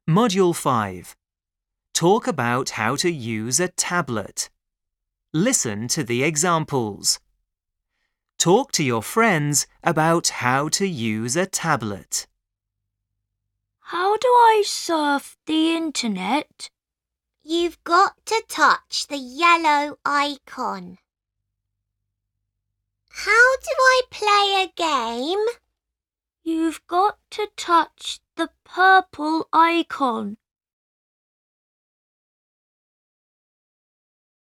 Module 5. Talk about how to use a tablet. Listen to the examples. Talk to your friends about how to use a tablet. How do I surf the internet? You've got to touch the yellow icon. How do I play a game? You've got to touch the purple icon.